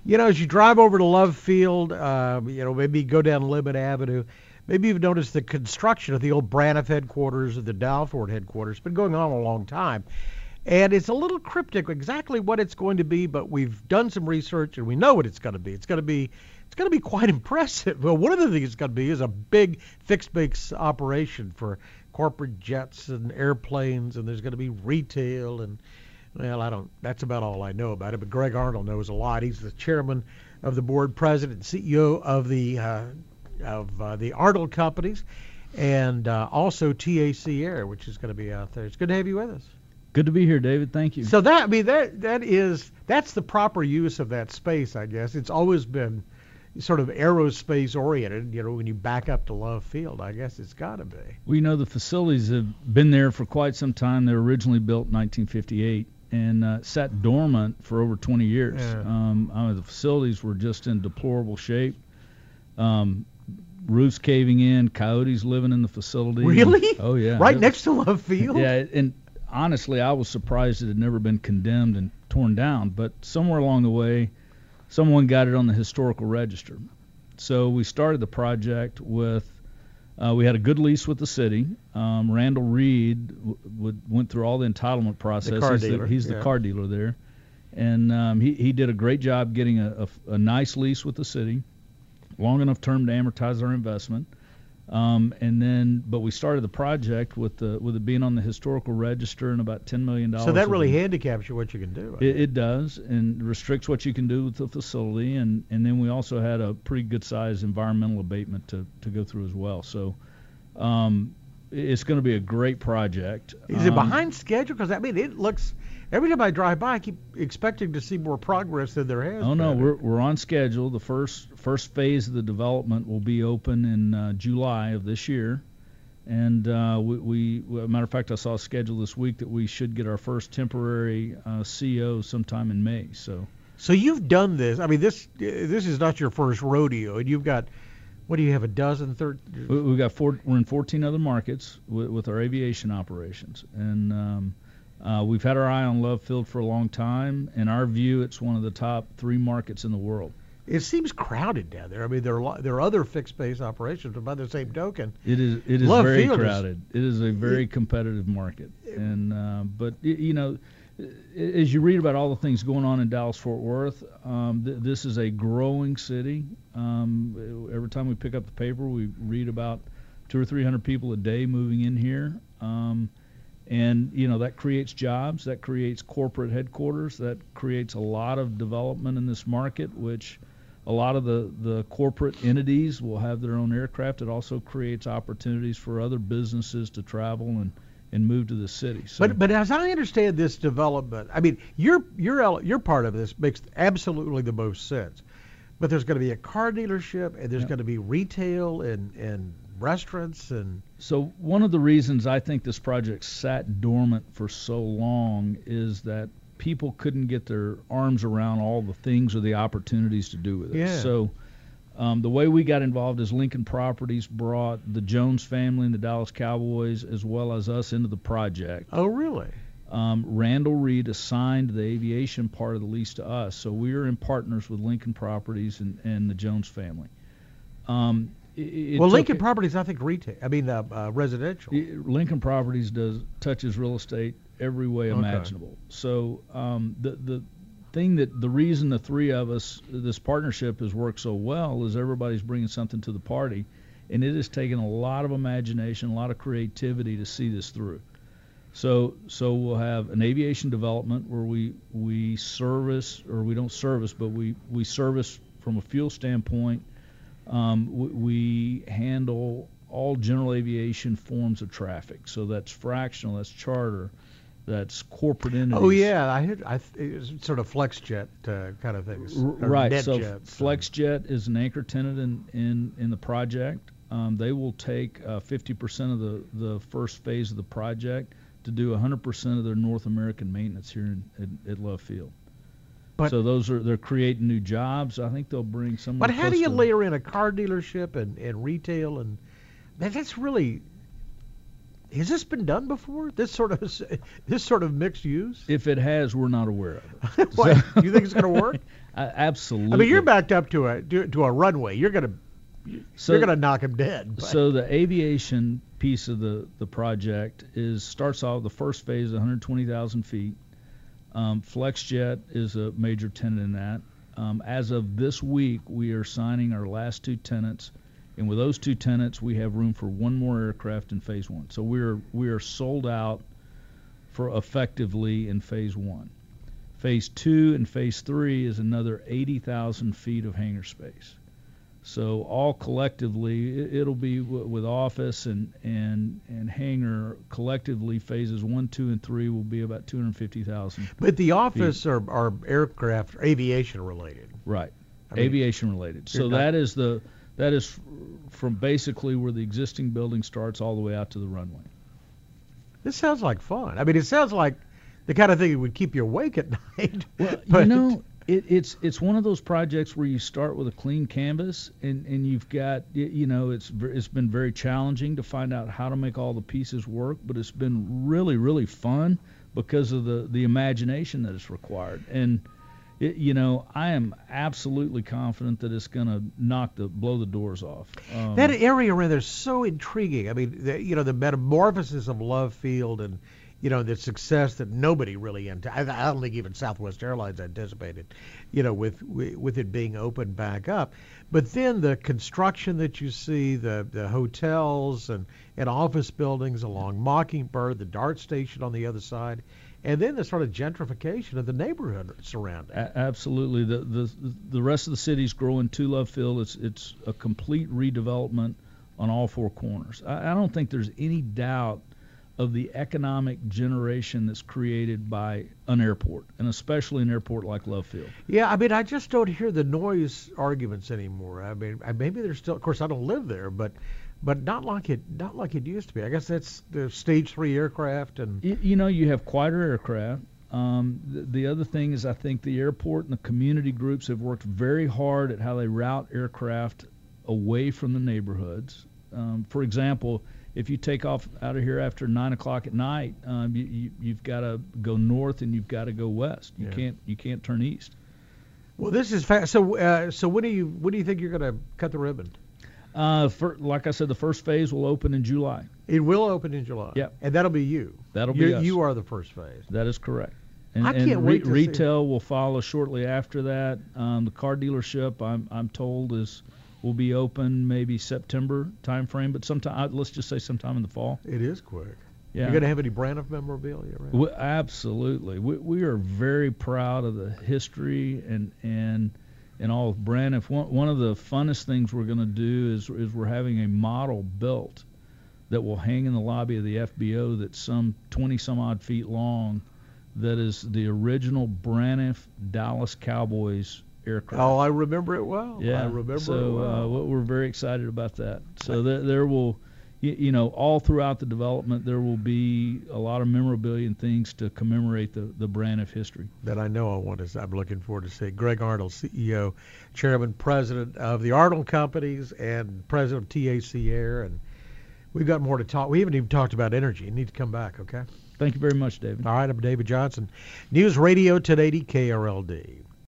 As you drive over to Love Field, maybe go down Lemon Avenue, maybe you've noticed the construction of the old Braniff headquarters and the Dalford headquarters. It's been going on a long time. And it's a little cryptic exactly what it's going to be, but we've done some research and we know what it's going to be. It's going to be quite impressive. Well, one of the things it's going to be is a big fixed base operation for corporate jets and airplanes, and there's going to be retail and, well, that's about all I know about it, but Greg Arnold knows a lot. He's the chairman of the board, president, and CEO of the Arnold Companies, and also TAC Air, which is going to be out there. It's good to have you with us. Good to be here, David. Thank you. So that's the proper use of that space, I guess. It's always been sort of aerospace oriented, when you back up to Love Field. I guess it's got to be. Well, the facilities have been there for quite some time. They were originally built in 1958 and sat dormant for over 20 years. Yeah. The facilities were just in deplorable shape. Roofs caving in, coyotes living in the facility. Really? Oh, yeah. Right next to Love Field? Yeah, and honestly, I was surprised it had never been condemned and torn down, but somewhere along the way, someone got it on the historical register. So we started the project with, we had a good lease with the city. Randall Reed went through all the entitlement process. He's the car dealer there. And he did a great job getting a nice lease with the city, long enough term to amortize our investment. But we started the project with it being on the historical register and about $10 million. So that really handicaps you what you can do. It does, and restricts what you can do with the facility, and then we also had a pretty good sized environmental abatement to go through as well. So it's going to be a great project. Is it behind schedule? Because it looks. Every time I drive by, I keep expecting to see more progress than there has been. Oh no, we're on schedule. The first phase of the development will be open in July of this year, and we matter of fact, I saw a schedule this week that we should get our first temporary CO sometime in May. So you've done this. I mean, this is not your first rodeo, and you've got. What do you have, a dozen, 13? We've got we're in 14 other markets with our aviation operations, and we've had our eye on Love Field for a long time. In our view, it's one of the top 3 markets in the world. It seems crowded down there. I mean, there are other fixed base operations, but by the same token, it is very crowded. It is a very competitive market, and but as you read about all the things going on in Dallas-Fort Worth, this is a growing city. Every time we pick up the paper, we read about 200 or 300 people a day moving in here. And that creates jobs, that creates corporate headquarters, that creates a lot of development in this market, which a lot of the corporate entities will have their own aircraft. It also creates opportunities for other businesses to travel and move to the city. So, but as I understand this development, I mean, your part of this makes absolutely the most sense. But there's going to be a car dealership, and there's going to be retail and restaurants. And so one of the reasons I think this project sat dormant for so long is that people couldn't get their arms around all the things or the opportunities to do with it. Yeah. So the way we got involved is Lincoln Properties brought the Jones family and the Dallas Cowboys as well as us into the project. Oh, really? Randall Reed assigned the aviation part of the lease to us, so we are in partners with Lincoln Properties and the Jones family. Lincoln Properties, I think, retail. I mean, residential. Lincoln Properties touches real estate every way imaginable. So the reason the 3 of us, this partnership has worked so well is everybody's bringing something to the party, and it has taken a lot of imagination, a lot of creativity to see this through. So we'll have an aviation development where we service, or we don't service, but we service from a fuel standpoint. We handle all general aviation forms of traffic. So that's fractional, that's charter, that's corporate entities. Oh yeah, it's sort of FlexJet kind of things. Right. So FlexJet is an anchor tenant in the project. They will take 50% of the first phase of the project to do 100% of their North American maintenance here at Love Field. So they're creating new jobs. I think they'll bring some. But how do you layer in a car dealership and retail, and that's really, Has this been done before? This sort of mixed use? If it has, we're not aware of it. What? You think it's going to work? Absolutely. I mean, you're backed up to a runway. You're going to knock him dead. But. So the aviation piece of the project starts off the first phase, 120,000 feet. FlexJet is a major tenant in that. As of this week, we are signing our last 2 tenants, and with those 2 tenants, we have room for 1 more aircraft in phase 1. So we are sold out for effectively in phase 1. Phase 2 and phase 3 is another 80,000 feet of hangar space. So all collectively, it'll be with office and hangar, collectively phases 1, 2, and 3 will be about 250,000. But the office are aircraft, aviation related. Right, aviation related. So that is from basically where the existing building starts all the way out to the runway. This sounds like fun. I mean, it sounds like the kind of thing that would keep you awake at night. Well, but It's one of those projects where you start with a clean canvas and you've got, it's been very challenging to find out how to make all the pieces work, but it's been really, really fun because of the imagination that is required. And I am absolutely confident that it's going to blow the doors off. That area around there is so intriguing. I mean, the metamorphosis of Love Field and the success that nobody really I don't think even Southwest Airlines anticipated, with it being opened back up. But then the construction that you see, the hotels and office buildings along Mockingbird, the DART station on the other side, and then the sort of gentrification of the neighborhood surrounding. Absolutely. The rest of the city's growing to Love Field. It's a complete redevelopment on all 4 corners. I don't think there's any doubt of the economic generation that's created by an airport, and especially an airport like Love Field. Yeah, I mean, I just don't hear the noise arguments anymore. I mean, maybe there's still, of course, I don't live there, but not like it used to be. I guess that's the Stage 3 aircraft and. You have quieter aircraft. The other thing is, I think the airport and the community groups have worked very hard at how they route aircraft away from the neighborhoods. For example, if you take off out of here after 9 o'clock at night, you've got to go north and you've got to go west. You can't turn east. Well, this is fast. So when do you think you're going to cut the ribbon? Like I said, the first phase will open in July. It will open in July. Yeah. And that'll be you. That'll be us. You are the first phase. That is correct. I can't wait to retail will follow shortly after that. The car dealership, I'm told, will be open maybe September timeframe, but let's just say sometime in the fall. It is quick. Yeah. You're going to have any Braniff memorabilia around? Absolutely. We are very proud of the history and all of Braniff. One of the funnest things we're going to do is we're having a model built that will hang in the lobby of the FBO that's some 20 some odd feet long, that is the original Braniff Dallas Cowboys aircraft. Oh, I remember it well. Yeah. I remember so, it well. We're very excited about that. So there will, all throughout the development, there will be a lot of memorabilia and things to commemorate the Braniff history. That I know I'm looking forward to seeing. Greg Arnold, CEO, Chairman, President of the Arnold Companies, and President of TAC Air. And we've got more to talk. We haven't even talked about energy. You need to come back, okay? Thank you very much, David. All right, I'm David Johnson. News Radio 1080 KRLD.